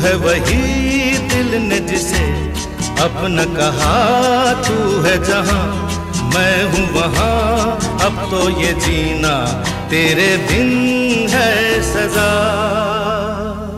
है वही दिल ने जिसे अपना कहा, तू है जहां मैं हूँ वहां, अब तो ये जीना तेरे बिन है सजा।